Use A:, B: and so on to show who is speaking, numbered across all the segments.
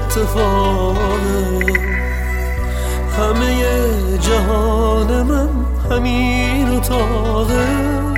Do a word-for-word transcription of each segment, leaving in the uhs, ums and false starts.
A: اتفاقه. همه جهان من همین اتاقه.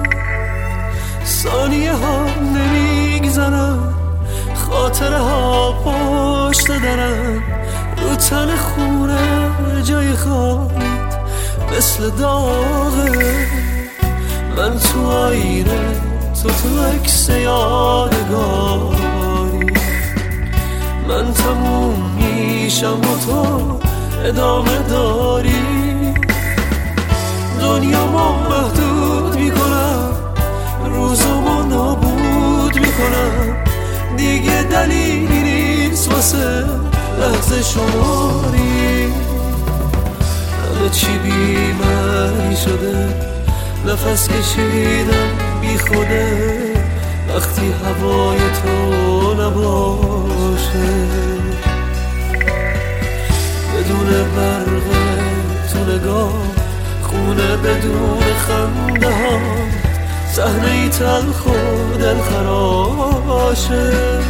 A: ثانیه ها نمیگذرن، خاطره ها پشت درن، رو تن خونه جای خالیت مثل داغه. من تو آینه، تو تو عکس یادگاری، من تموم میشم و تو ادامه داری. دنیا ما محدود میکنم، روزمو نابود میکنم، دیگه دلیلی نیست واسه لحظه شماری. همه چی بی‌معنی شده، نفس کشیدم بی خوده، وقتی هوای تو نباشه. بدون برق تو نگاه، خونه بدون خنده ها، صحنه ای تلخ و دلخراشه.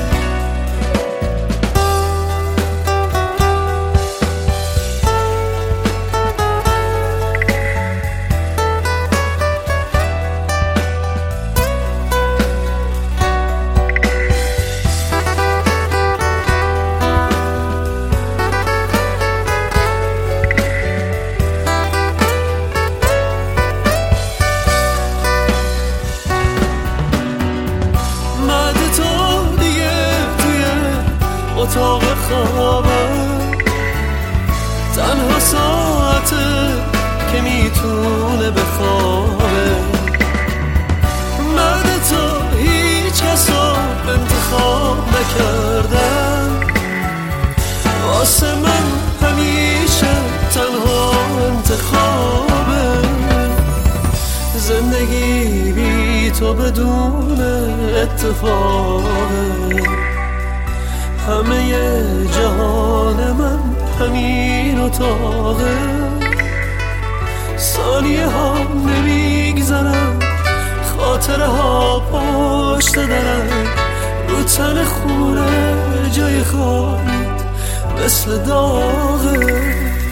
A: اتاق خوابم تنها ساعته که میتونه بخوابه. مرد تو هیچ کسا انتخاب نکردن، واسه من همیشه تنها انتخابه. زندگی بی تو بدون اتفاقه. همه جهان من همین اتاقه. ثانیه ها نمیگذرن، خاطره ها پشت درن، رو تن خونه جای خالیت مثل داغه.